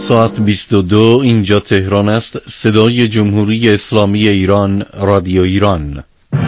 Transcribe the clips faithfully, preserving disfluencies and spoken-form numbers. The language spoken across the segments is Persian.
ساعت بیست و دو اینجا تهران است. صدای جمهوری اسلامی ایران، رادیو ایران.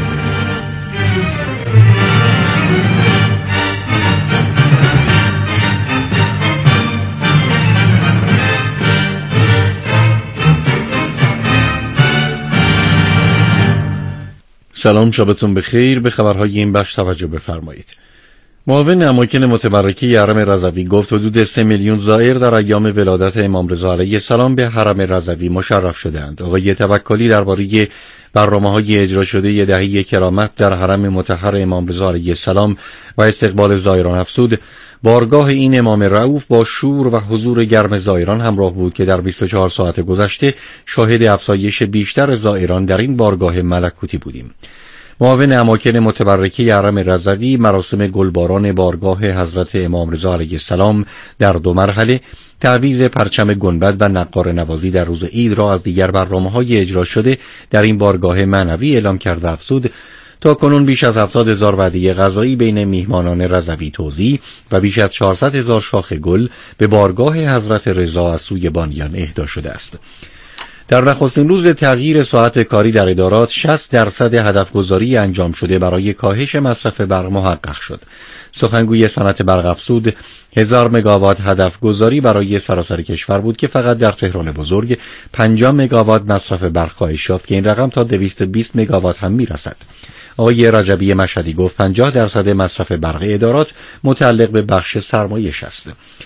سلام، شبتون بخیر. به خبرهای این بخش توجه بفرمایید. معاون اماکن متبرکه حرم رضوی گفت حدود سه میلیون زائر در ایام ولادت امام رضا علیه السلام به حرم رضوی مشرف شدند. آقای توکلی درباره برنامه‌های اجرا شده دهه کرامت در حرم مطهر امام رضا علیه السلام و استقبال زائران افزود بارگاه این امام رؤوف با شور و حضور گرم زائران همراه بود که در بیست و چهار ساعت گذشته شاهد افزایش بیشتر زائران در این بارگاه ملکوتی بودیم. معاون اماکن متبرکه حرم رضوی مراسم گلباران بارگاه حضرت امام رضا علیه السلام در دو مرحله، تعویض پرچم گنبد و نقار نوازی در روز عید را از دیگر برنامه‌های اجرا شده در این بارگاه معنوی اعلام کرده افزود تا کنون بیش از هفتاد هزار وعده غذایی بین میهمانان رضوی توزیع و بیش از چهارصد هزار شاخ گل به بارگاه حضرت رضا از سوی بانیان اهدا شده است. در نخستین روز تغییر ساعت کاری در ادارات شصت درصد هدفگذاری انجام شده برای کاهش مصرف برق محقق شد. سخنگوی صنعت برق افزود هزار مگاوات هدفگذاری برای سراسر کشور بود که فقط در تهران بزرگ پنجاه مگاوات مصرف برق کاهش یافت که این رقم تا دویست و بیست مگاوات هم میرسد. آقای رجبی مشهدی گفت پنجاه درصد مصرف برق ادارات متعلق به بخش سرمایش است.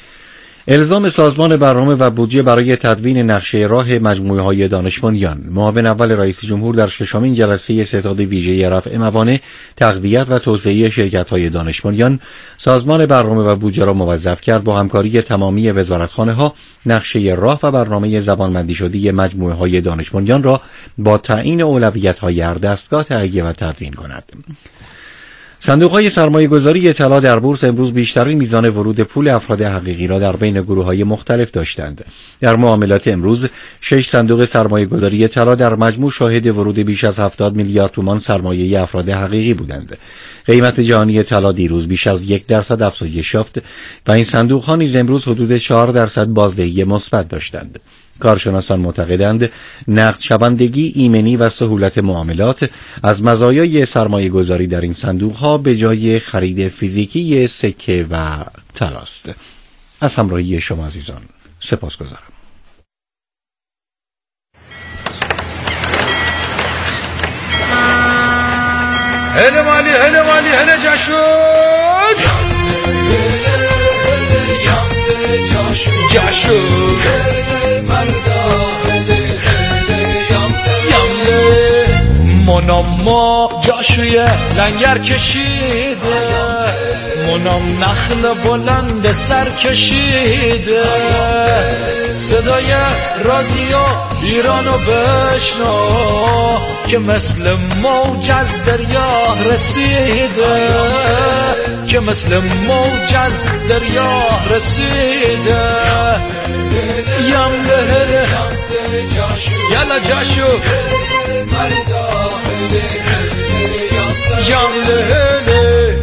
الزام سازمان برنامه و بودجه برای تدوین نقشه راه مجموعه‌های دانش بنیان. معاون اول رئیس جمهور در ششمین جلسه ستاد ویژه رفع موانع، تقویت و توسعه شرکت‌های دانش بنیان سازمان برنامه و بودجه را موظف کرد با همکاری تمامی وزارتخانه‌ها نقشه راه و برنامه زبانبندی شده مجموعه‌های دانش بنیان را با تعیین اولویت‌های هر دستگاه تهیه و تدوین کند. صندوق‌های سرمایه‌گذاری طلا در بورس امروز بیشترین میزان ورود پول افراد حقیقی را در بین گروه‌های مختلف داشتند. در معاملات امروز شش صندوق سرمایه‌گذاری طلا در مجموع شاهد ورود بیش از هفتاد میلیارد تومان سرمایه افراد حقیقی بودند. قیمت جهانی طلا دیروز بیش از یک درصد افزایش یافت و این صندوق‌ها نیز امروز حدود چهار درصد بازدهی مثبت داشتند. کارشناسان معتقدند نقد شوندگی، ایمنی و سهولت معاملات از مزایای سرمایه گذاری در این صندوق ها به جای خرید فیزیکی سکه و طلاست. از همراهی شما عزیزان سپاسگزارم. هله مالی هله مالی هله جشن جشن منام ما جاشوی لنگر کشیده، منام نخل بلند سر کشیده، صدای رادیو ایرانو بشنو که مثل موج از دریا رسیده، که مثل موج از دریا رسیده. یم لهله یلا جاشو یم لهله.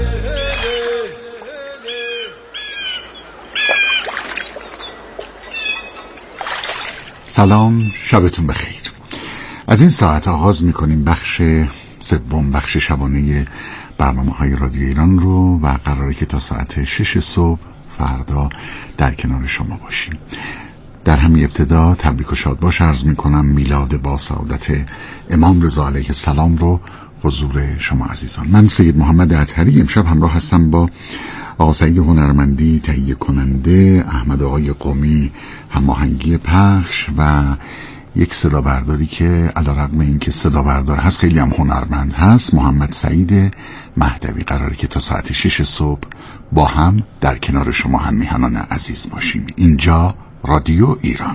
سلام، شبتون بخیر. از این ساعت آغاز میکنیم بخش سوم، بخش شبانه برنامه های رادیو ایران رو و قراره که تا ساعت شش صبح فردا در کنار شما باشیم. در همین ابتدا تبریک و شادباش عرض میکنم. میلاد با سعادت امام رضا علیه السلام رو حضور شما عزیزان. من سید محمد اطهری امشب همراه هستم با آقا سعید هنرمندی تهیه کننده، احمد آقای قمی هماهنگی پخش و یک صدا برداری که علیرغم اینکه صدا بردار هست خیلی هم هنرمند هست، محمد سعید مهدوی. قراره که تا ساعت شش صبح با هم در کنار شما هم میهنان عزیز باشیم. اینجا رادیو ایران.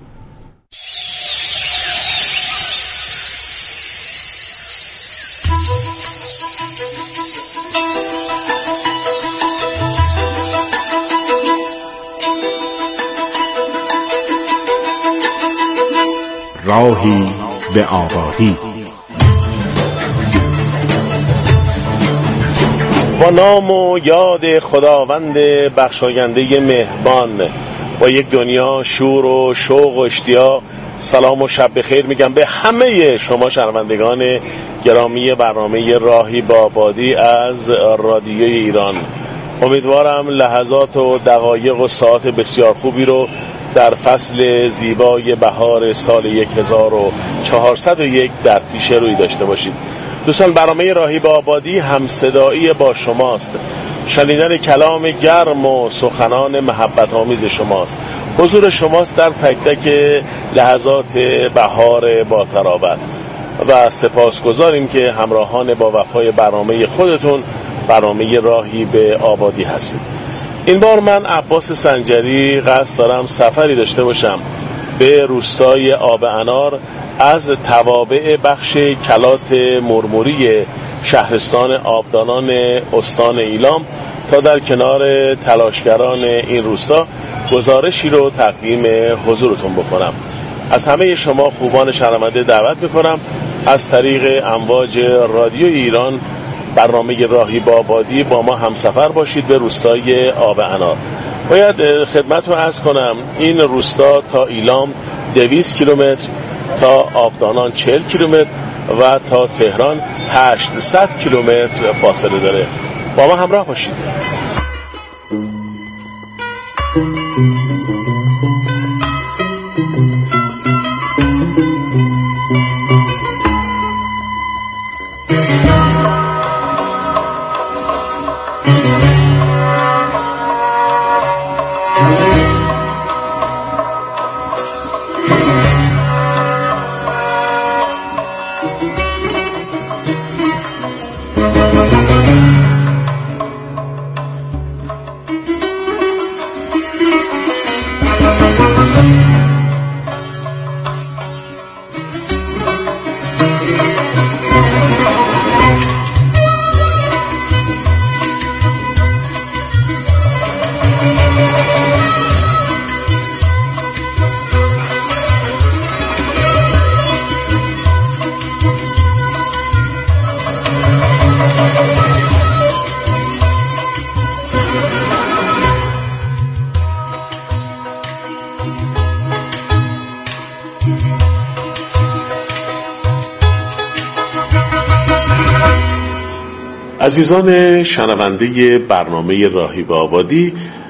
راهی به آبادی. با نام و یاد خداوند بخشاینده مهربان، با یک دنیا شور و شوق و اشتیاق سلام و شب بخیر میگم به همه شما شنوندگان گرامی برنامه راهی به آبادی از رادیوی ایران. امیدوارم لحظات و دقایق و ساعت بسیار خوبی رو در فصل زیبای بهار سال هزار و چهارصد و یک در پیش روی داشته باشید. دوستان، برنامه راهی به آبادی همصدایی با شماست، شنیدن کلام گرم و سخنان محبت آمیز شماست، حضور شماست در تک تک لحظات بهار با تراوت و سپاسگزاریم که همراهان با وفای برنامه خودتون برنامه راهی به آبادی هستید. این بار من عباس سنجری قصد دارم سفری داشته باشم به روستای آب انار از توابع بخش کلات مرموری شهرستان آبدانان استان ایلام تا در کنار تلاشگران این روستا گزارشی رو تقدیم حضورتون بکنم. از همه شما خوبان شنونده دعوت میکنم از طریق امواج رادیو ایران برنامه راهی با آبادی با ما همسفر باشید به روستای آب انار. باید خدمت رو عرض کنم این روستا تا ایلام دویست کیلومتر، تا آبدانان چهل کیلومتر و تا تهران هشتصد کیلومتر فاصله داره. با ما همراه باشید. عزیزان شنونده برنامه راهی به آبادی،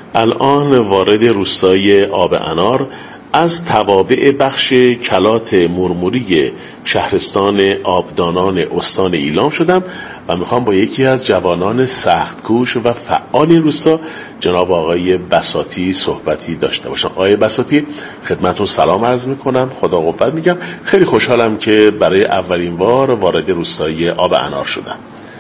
الان وارد روستای آب انار از توابع بخش کلات مرموری شهرستان آبدانان استان ایلام شدم و میخوام با یکی از جوانان سخت‌کوش و فعال این روستا جناب آقای بساطی صحبتی داشته باشم. آقای بساطی، خدمتتون سلام عرض میکنم، خدا قوت میگم. خیلی خوشحالم که برای اولین بار وارد روستای آب انار شدم.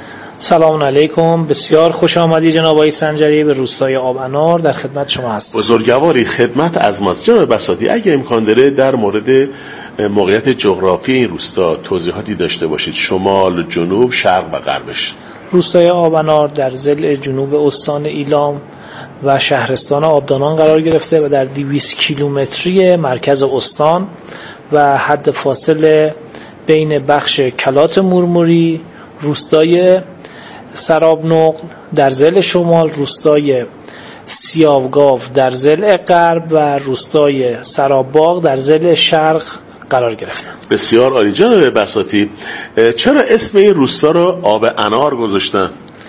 سلام علیکم، بسیار خوش آمدید جناب آقای سنجری به روستای آب انار، در خدمت شما هستم. بزرگواری، خدمت از ماست. جناب بساطی، اگه امکان داره در مورد موقعیت جغرافی این روستا توضیحاتی داشته باشید، شمال، جنوب، شرق و غربش. روستای آب انار در ضلع جنوب استان ایلام و شهرستان آبدانان قرار گرفته و در دویست کیلومتری مرکز استان و حد فاصله بین بخش کلات مرموری، روستای سرابنقل در ضلع شمال، روستای سیاوگاو در ضلع غرب و روستای سراباغ در ضلع شرق قرار گرفتن. بسیار عالی. جناب بساطی، چرا اسم این روستا رو آب انار گذاشتن؟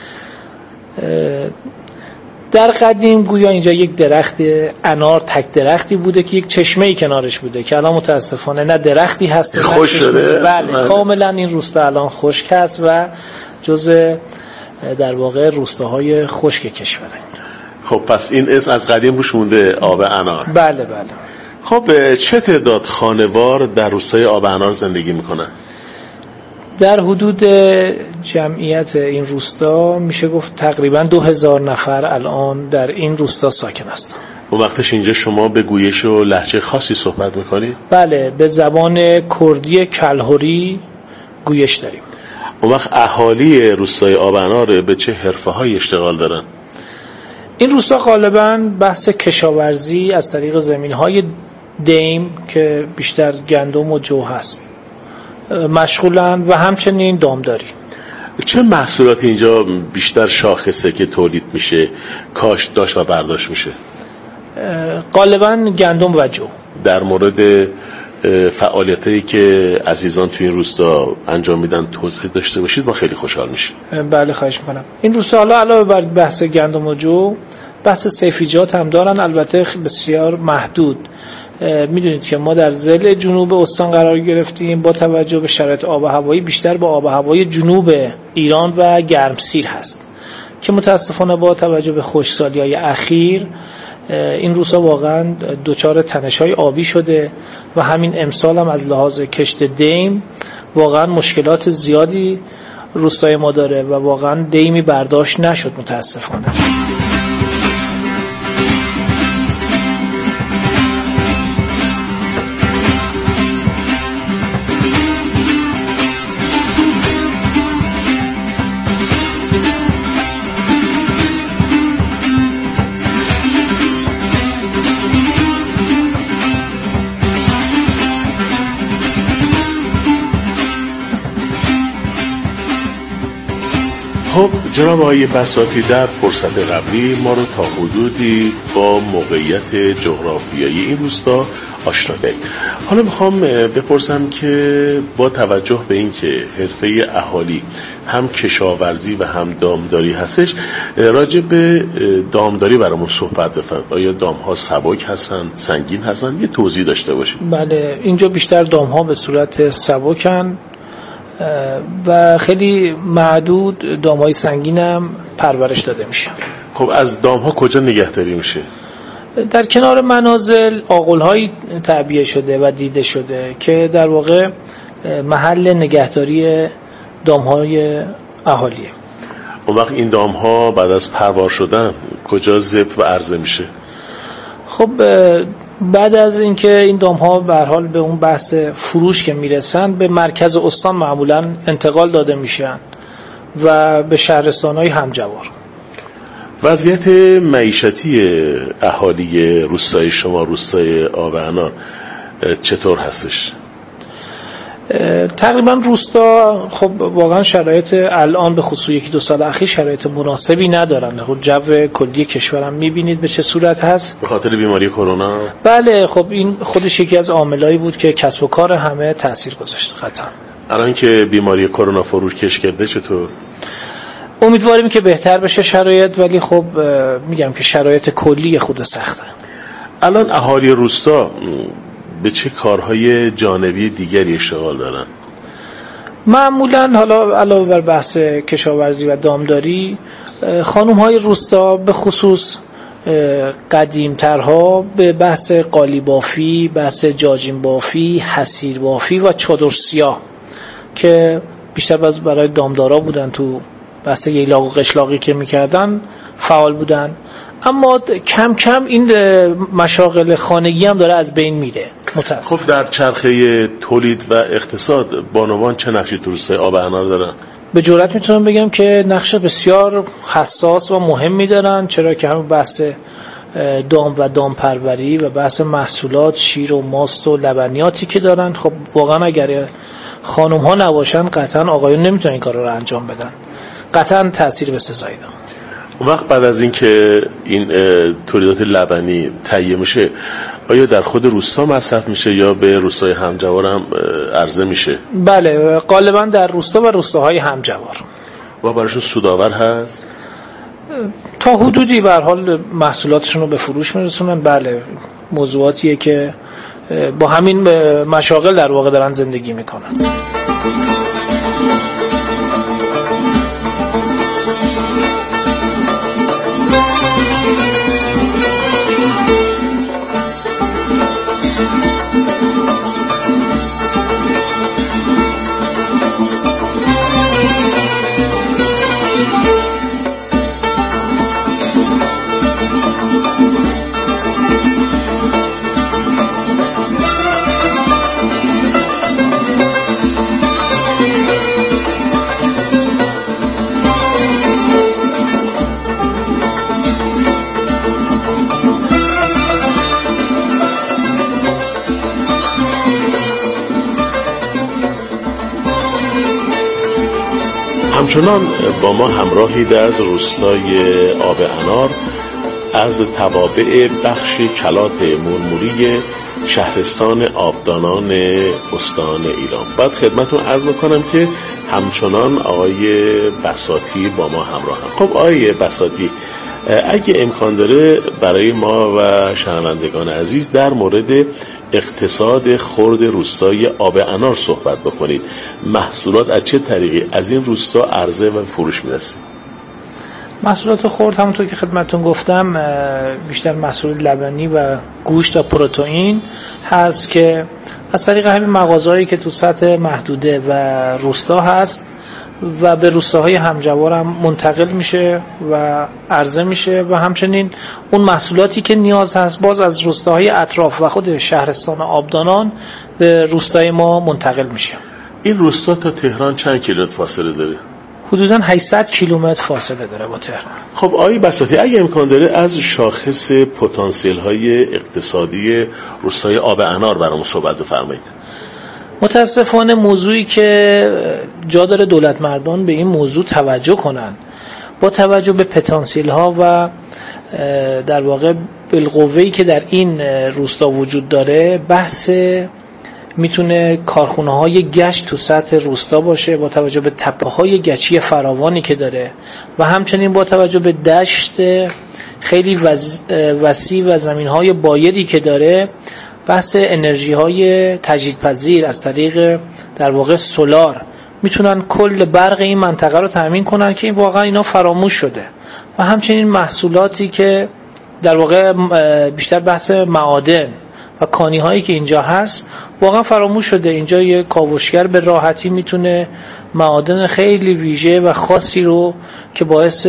در قدیم گویا اینجا یک درخت انار تک درختی بوده که یک چشمه‌ای کنارش بوده که الان متاسفانه نه درختی هست خوش شده. بله من. کاملا این روستا الان خشک است و جزء در واقع روستاهای خشک کشوره. خب پس این اسم از قدیم روش مونده، آب انار. بله بله. خب چه تعداد خانوار در روستای آب انار زندگی میکنن؟ در حدود جمعیت این روستا میشه گفت تقریبا دو هزار نفر الان در این روستا ساکن هستند. اون وقتش اینجا شما به گویش و لهجه خاصی صحبت میکنی؟ بله، به زبان کردی کلهوری گویش داریم. اون وقت اهالی روستای آب انار به چه حرفه‌های اشتغال دارن؟ این روستا غالباً بحث کشاورزی از طریق زمین‌های دیم که بیشتر گندم و جو هست مشغولن و همچنین دامداری. چه محصولاتی اینجا بیشتر شاخصه که تولید میشه، کاشت داشت و برداشت میشه؟ غالبا گندم و جو. در مورد فعالیتایی که عزیزان توی این روستا انجام میدن توضیح داشته باشید ما خیلی خوشحال میشیم. بله خواهش میکنم. این روستا حالا علاوه بر بحث گندم و جو بحث سیفیجات هم دارن، البته بسیار محدود. میدونید که ما در ضلع جنوب استان قرار گرفتیم، با توجه به شرایط آب و هوایی بیشتر با آب و هوای جنوب ایران و گرمسیر هست که متاسفانه با توجه به خشکسالی‌های اخیر این روستا واقعا دچار تنش‌های آبی شده و همین امسال هم از لحاظ کشت دیم واقعا مشکلات زیادی روستای ما داره و واقعا دیمی برداشت نشد متاسفانه. خب جناب آقای بساطی، در فرصت قبلی ما رو تا حدودی با موقعیت جغرافیایی این روستا آشنا کردید. حالا میخوام بپرسم که با توجه به اینکه حرفه اهالی هم کشاورزی و هم دامداری هستش، راجع به دامداری برامون صحبت بفرمایید. آیا دامها سبک هستن، سنگین هستن؟ یه توضیح داشته باشید. بله، اینجا بیشتر دامها به صورت سبکن و خیلی معدود دامهای سنگین هم پرورش داده میشه. خب از دامها کجا نگهداری میشه؟ در کنار منازل آغل‌هایی تعبیه شده و دیده شده که در واقع محل نگهداری دامهای اهالیه. اون وقت این دامها بعد از پروار شدن کجا ذبح و عرضه میشه؟ خب بعد از اینکه این دام‌ها به هر حال به اون بحث فروش که میرسن به مرکز استان معمولاً انتقال داده میشن و به شهرستان‌های همجوار. وضعیت معیشتی اهالی روستای شما، روستای آب انار، چطور هستش؟ تقریبا روستا خب واقعا شرایط الان به خصوص یکی دو سال اخیر شرایط مناسبی ندارن. خب جو کلی کشورم میبینید به چه صورت هست به خاطر بیماری کرونا. بله، خب این خودش یکی از عاملایی بود که کسب و کار همه تاثیر گذاشت. قطعا الان که بیماری کرونا فروکش کرده چطور؟ امیدواریم که بهتر بشه شرایط، ولی خب میگم که شرایط کلی خود سخته. الان اهالی روستا به چه کارهای جانبی دیگری اشتغال دارن؟ معمولا حالا علاوه بر بحث کشاورزی و دامداری، خانم های روستا به خصوص قدیمترها به بحث قالی بافی، بحث جاجین بافی، حصیر بافی و چادر سیاه که بیشتر برای دامدارا بودن، تو بحث ییلاق و قشلاقی که میکردن فعال بودن. اما کم کم این مشاغل خانگی هم داره از بین میره متاسف. خب در چرخه تولید و اقتصاد بانوان چه نقشی تو روستای آب انار دارن؟ به جرئت میتونم بگم که نقش بسیار حساس و مهمی دارن، چرا که همون بحث دام و دام پروری و بحث محصولات شیر و ماست و لبنیاتی که دارن، خب واقعا اگر خانم ها نباشن قطعا آقایون نمیتونن این کار رو انجام بدن، قطعا تأثیر بسزایی دارن. اون وقت بعد از این که این تولیدات لبنی تهیه میشه، آیا در خود روستا مصرف میشه یا به روستای همجوار هم عرضه میشه؟ بله، غالبا در روستا و روستاهای همجوار. و براشون سودآور هست؟ تا حدودی به هر حال محصولاتشون رو به فروش میرسونن. بله، موضوعاتیه که با همین مشاغل در واقع دارن زندگی میکنن. همچنان با ما همراهید از روستای آب انار از توابع بخش کلات مرموری شهرستان آبدانان استان ایلام. بعد خدمتتون عرض میکنم که همچنان آقای بساطی با ما همراه هم. خب آقای بساطی، اگه امکان داره برای ما و شنوندگان عزیز در مورد اقتصاد خرد روستای آب انار صحبت بکنید. محصولات از چه طریقی از این روستا عرضه و فروش میرسه؟ محصولات خرد همونطور که خدمتتون گفتم بیشتر محصول لبنی و گوشت و پروتئین هست که از طریق همین مغازه‌هایی که تو سطح محدوده و روستا هست و به روستاهای همجوار هم منتقل میشه و عرضه میشه و همچنین اون محصولاتی که نیاز هست باز از روستاهای اطراف و خود شهرستان آبدانان به روستای ما منتقل میشه. این روستا تا تهران چند کیلومتر فاصله داره؟ حدوداً هشتصد کیلومتر فاصله داره با تهران. خب آقای بساطی، اگه امکان داره از شاخص پتانسیل های اقتصادی روستای آب انار برامون صحبت بفرمایید. متاسفانه موضوعی که جا داره دولت مردان به این موضوع توجه کنن با توجه به پتانسیل ها و در واقع بالقوه‌ای که در این روستا وجود داره، بحث میتونه کارخونه های گچ تو سطح روستا باشه با توجه به تپه های گچی فراوانی که داره و همچنین با توجه به دشت خیلی وسیع و زمین های بایدی که داره. بحث انرژی های تجدیدپذیر از طریق در واقع سولار میتونن کل برق این منطقه رو تامین کنن که این واقعا اینا فراموش شده و همچنین محصولاتی که در واقع بیشتر بحث معادن و کانی هایی که اینجا هست واقعا فراموش شده. اینجا یه کاوشگر به راحتی میتونه معادن خیلی ویژه و خاصی رو که باعث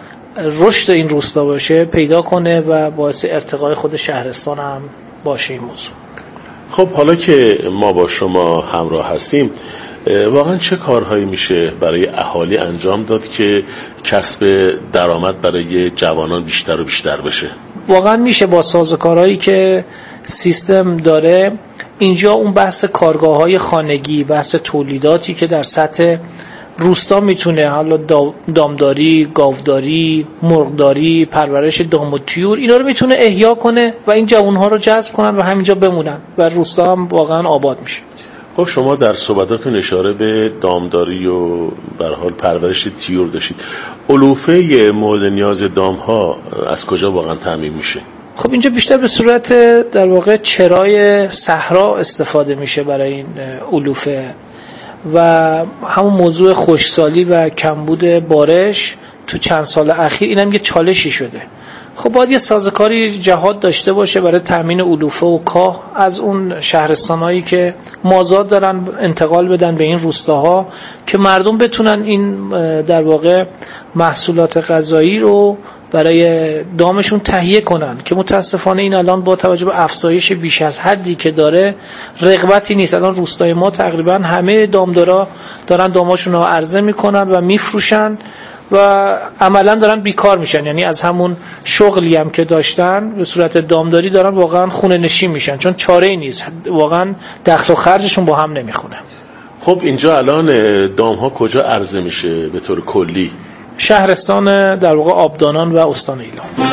رشد این روستا باشه پیدا کنه و باعث ارتقای خود شهرستان هم باشه این موضوع. خب حالا که ما با شما همراه هستیم، واقعا چه کارهایی میشه برای اهالی انجام داد که کسب درآمد برای جوانان بیشتر و بیشتر بشه؟ واقعا میشه با سازوکارهایی که سیستم داره. اینجا اون بحث کارگاه‌های خانگی، بحث تولیداتی که در سطح روستا میتونه حالا دامداری، گاوداری، مرغداری، پرورش دام و طیور، اینا رو میتونه احیا کنه و این جوانها رو جذب کنن و همینجا بمونن و روستا هم واقعا آباد میشه. خب شما در صحبتاتون اشاره به دامداری و به هر حال پرورش طیور داشتید. علوفه مورد نیاز دامها از کجا واقعا تامین میشه؟ خب اینجا بیشتر به صورت در واقع چرای صحرا استفاده میشه برای این علوفه و همون موضوع خشکسالی و کمبود بارش تو چند سال اخیر اینم یه چالشی شده. خب باید یه سازوکاری جهاد داشته باشه برای تامین علوفه و کاه از اون شهرستانایی که مازاد دارن انتقال بدن به این روستاها که مردم بتونن این در واقع محصولات غذایی رو برای دامشون تهیه کنن که متاسفانه این الان با توجه به افزایش بیش از حدی که داره رغبتی نیست. الان روستای ما تقریبا همه دامدارا دارن داماشون رو عرضه میکنن و میفروشن و عملا دارن بیکار میشن، یعنی از همون شغلی هم که داشتن به صورت دامداری دارن واقعا خونه نشین میشن چون چاره ای نیست، واقعا دخل و خرجشون با هم نمیخونه. خب اینجا الان دام ها کجا عرضه میشه به طور کلی؟ شهرستان در واقع آبدانان و استان ایلام.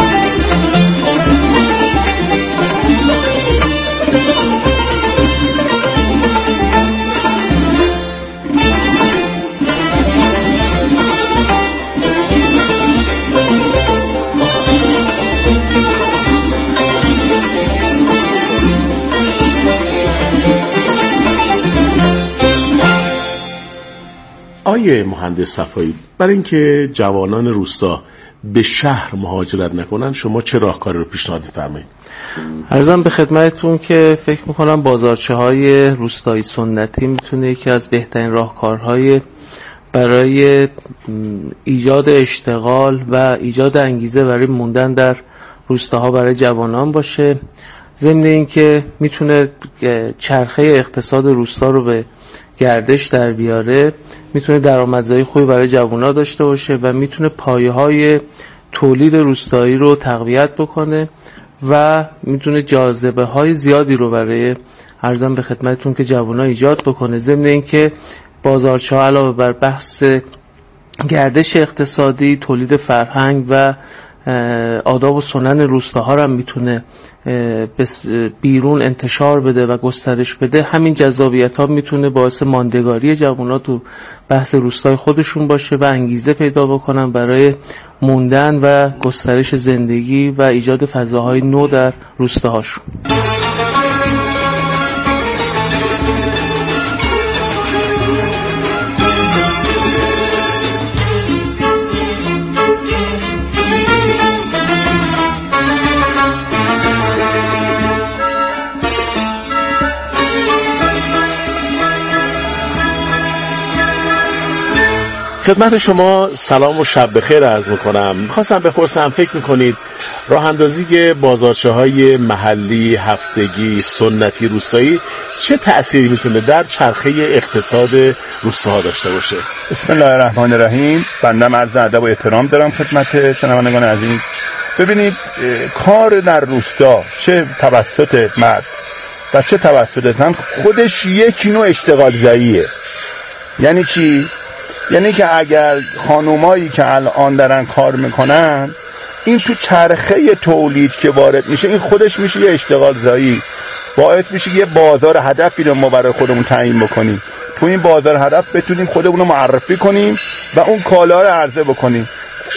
آیه مهندس صفایی، برای اینکه جوانان روستا به شهر مهاجرت نکنن شما چه راهکاری رو پیشنهاد می‌فرمایید؟ عرضم به خدمتتون که فکر می‌کنم بازارچه‌های روستایی سنتی میتونه یکی از بهترین راهکارهای برای ایجاد اشتغال و ایجاد انگیزه برای موندن در روستاها برای جوانان باشه. ضمن اینکه میتونه چرخه اقتصاد روستا رو به گردش در بیاره، میتونه درآمدزایی خوبی برای جوونا داشته باشه و میتونه پایه‌های تولید روستایی رو تقویت بکنه و میتونه جاذبه‌های زیادی رو برای عرضم به خدمتتون که جوونا ایجاد بکنه. ضمن اینکه بازارچه‌ها علاوه بر بحث گردش اقتصادی، تولید فرهنگ و آداب و سنن روستاها رو هم میتونه بیرون انتشار بده و گسترش بده، همین جذابیت ها میتونه باعث ماندگاری جوانات تو بحث روستای خودشون باشه و انگیزه پیدا بکنن برای موندن و گسترش زندگی و ایجاد فضاهای نو در روستاهاشون. خدمت شما سلام و شب بخیر عرض میکنم. میخواستم بپرسم فکر میکنید راه اندازی بازارچه‌های محلی، هفتگی، سنتی، روستایی چه تأثیری میتونه در چرخه اقتصاد روستاها داشته باشه؟ بسم الله الرحمن الرحیم. بنده عرض ادب و احترام دارم خدمت شنوندگان عزیز. ببینید کار در روستا چه توسط مرد و چه توسط زن خودش یک نوع اشتغال زاییه. یعنی چی؟ یعنی که اگر خانومایی که الان دارن کار میکنن، این تو چرخه تولید که وارد میشه، این خودش میشه یه اشتغال زایی، باعث میشه یه بازار هدفی رو ما برای خودمون تعیین بکنیم، تو این بازار هدف بتونیم خودمون رو معرفی کنیم و اون کالا رو عرضه بکنیم.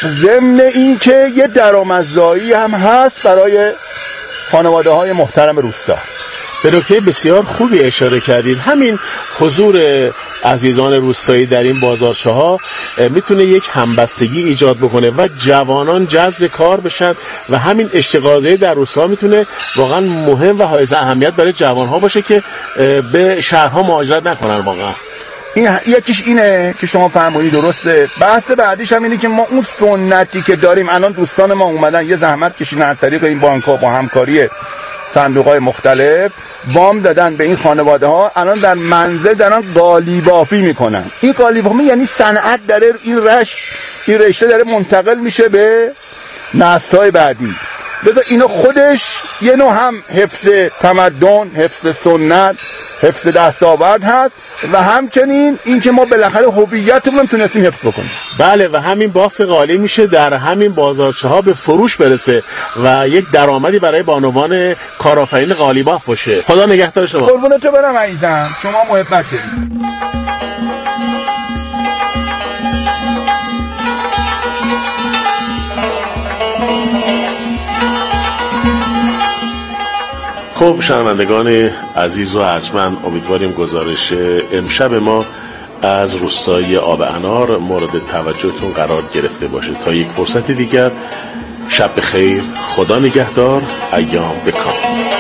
ضمن این که یه درآمدزایی هم هست برای خانواده های محترم روستا. به نکته بسیار خوبی اشاره کردید. همین حضور عزیزان روستایی در این بازارچه‌ها میتونه یک همبستگی ایجاد بکنه و جوانان جذب کار بشن و همین اشتغالزایی در روستاها میتونه واقعا مهم و حائز اهمیت برای جوانها باشه که به شهرها مهاجرت نکنن. واقعا این یکیش اینه که شما فرمودید درسته. بحث بعدیش هم اینه که ما اون سنتی که داریم، الان دوستان ما اومدن یه زحمت کشیدن از طریق این بانک‌ها با همکاری صندوق‌های مختلف وام دادن به این خانواده ها، الان در منزل دارن قالیبافی میکنن. این قالیبافی یعنی صنعت داره، این رشت این رشته داره منتقل میشه به نسل‌های بعدی. لذا اینو خودش یه نوع هم حفظ تمدن، حفظ سنت، حفظ دستاورد هست و همچنین این که ما بالاخره هویتمون تونستیم حفظ بکنیم. بله، و همین بافت قالی میشه در همین بازارچه‌ها به فروش برسه و یک درآمدی برای بانوان کارآفرین قالیباف باشه. خدا نگهدار شما. قربونت برم عزیزم، شما محبت دارید. خب شنوندگان عزیز و ارجمند، امیدواریم گزارش امشب ما از روستای آب انار مورد توجهتون قرار گرفته باشه. تا یک فرصت دیگر، شب بخیر، خدا نگهدار، ایام بکام.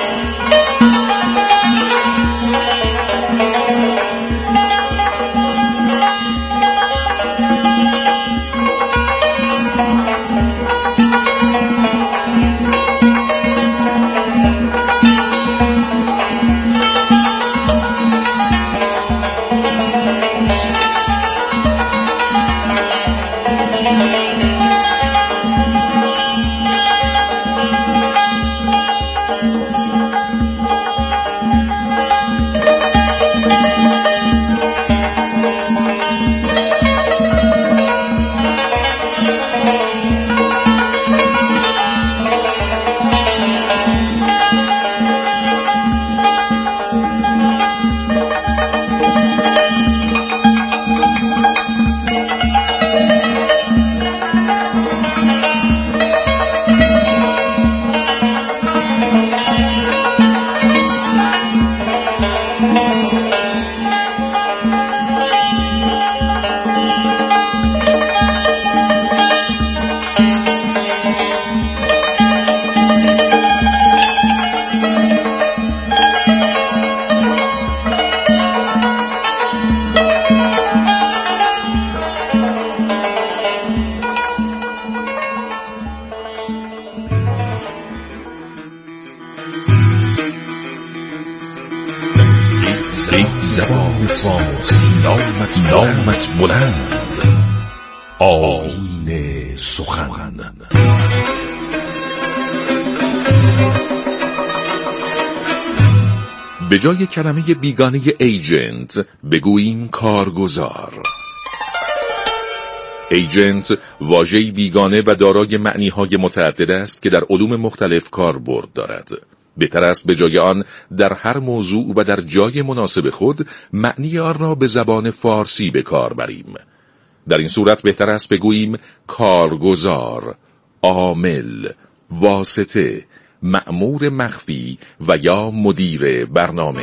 زبان فارسی نامت نامت بلند، آیین سخن. به جای کلمه بیگانه ایجنت بگوییم کارگزار. ایجنت واژه‌ای بیگانه و دارای معنی‌های متعدد است که در علوم مختلف کاربرد دارد. بهتر است به جای آن در هر موضوع و در جای مناسب خود معنی آن را به زبان فارسی به کار بریم. در این صورت بهتر است بگوییم کارگزار، عامل، واسطه، مأمور مخفی و یا مدیر برنامه.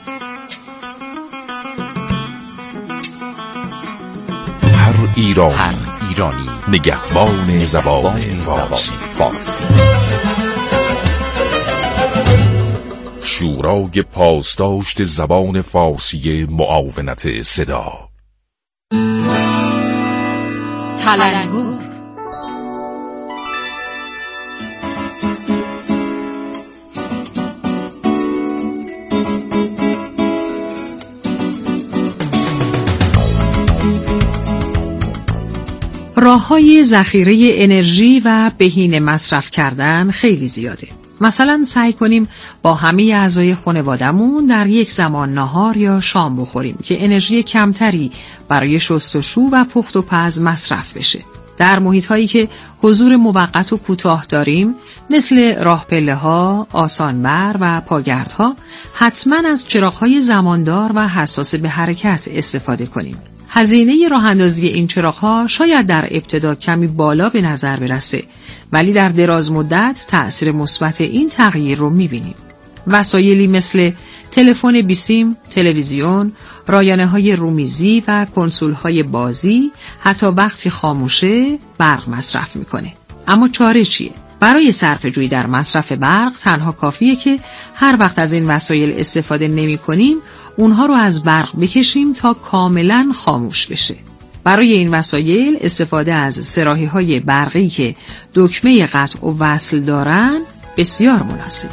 هر ایرانی, هر ایرانی نگهبان زبان فارسی. فارسی. شورای پاسداشت زبان فارسی معاونت صدا. تلنگر راه‌های ذخیره انرژی و بهینه مصرف کردن خیلی زیاده. مثلا سعی کنیم با همه اعضای خانواده‌مون در یک زمان نهار یا شام بخوریم که انرژی کمتری برای شستشو و پخت و پز مصرف بشه. در محیط‌هایی که حضور موقت و کوتاه داریم مثل راهپله‌ها، آسانبر و پاگردها حتما از چراغ‌های زماندار و حساس به حرکت استفاده کنیم. هزینه راه اندازی این چراغ‌ها شاید در ابتدا کمی بالا به نظر برسه، ولی در دراز مدت تأثیر مثبت این تغییر رو می‌بینیم. وسایلی مثل تلفن بیسیم، تلویزیون، رایانه‌های رومیزی و کنسول‌های بازی حتی وقتی خاموشه برق مصرف می‌کنه. اما چاره چیه؟ برای صرفه‌جویی در مصرف برق تنها کافیه که هر وقت از این وسایل استفاده نمی‌کنیم اونها رو از برق بکشیم تا کاملا خاموش بشه. برای این وسایل استفاده از صراحی‌های برقی که دکمه قطع و وصل دارن بسیار مناسبه.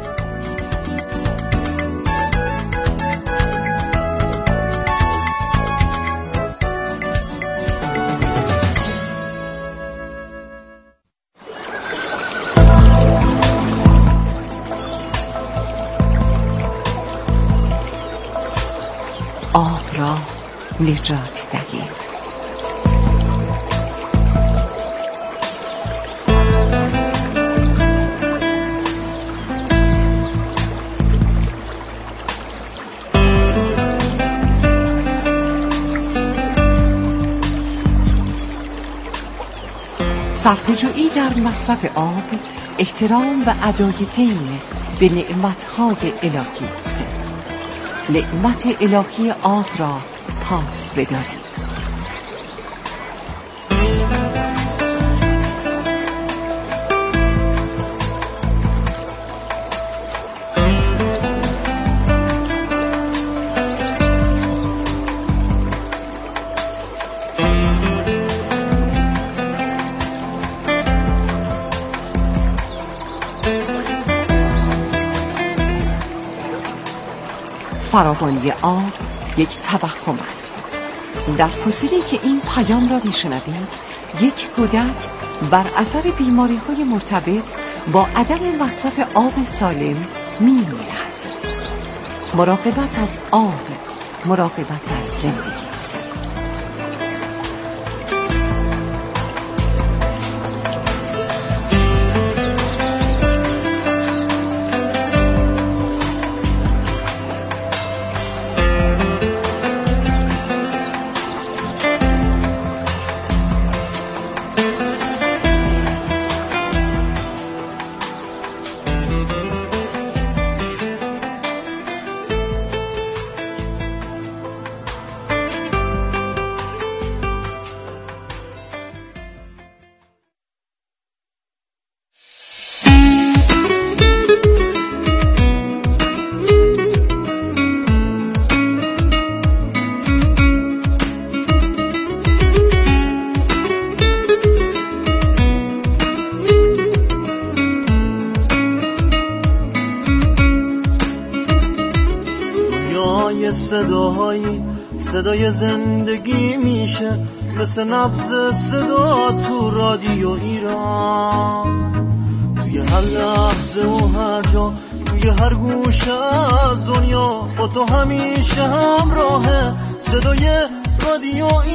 آب را نجات دهیم. صرفه‌جویی در مصرف آب احترام و ادای دین به نعمت‌های الهی است. نعمت الهی آب را پاس بدارید. فراوانی آب یک توهم است. در فاصله که این پیام را میشنوید یک کودک بر اثر بیماری‌های مرتبط با عدم مصرف آب سالم می‌میرد. مراقبت از آب مراقبت از زندگی است. صداهایی صدای زندگی میشه مثل نبض صدا تو رادیو ایران. توی هر لحظه و هر جا توی هر گوشه از دنیا با تو همیشه همراهه صدای رادیو ایران.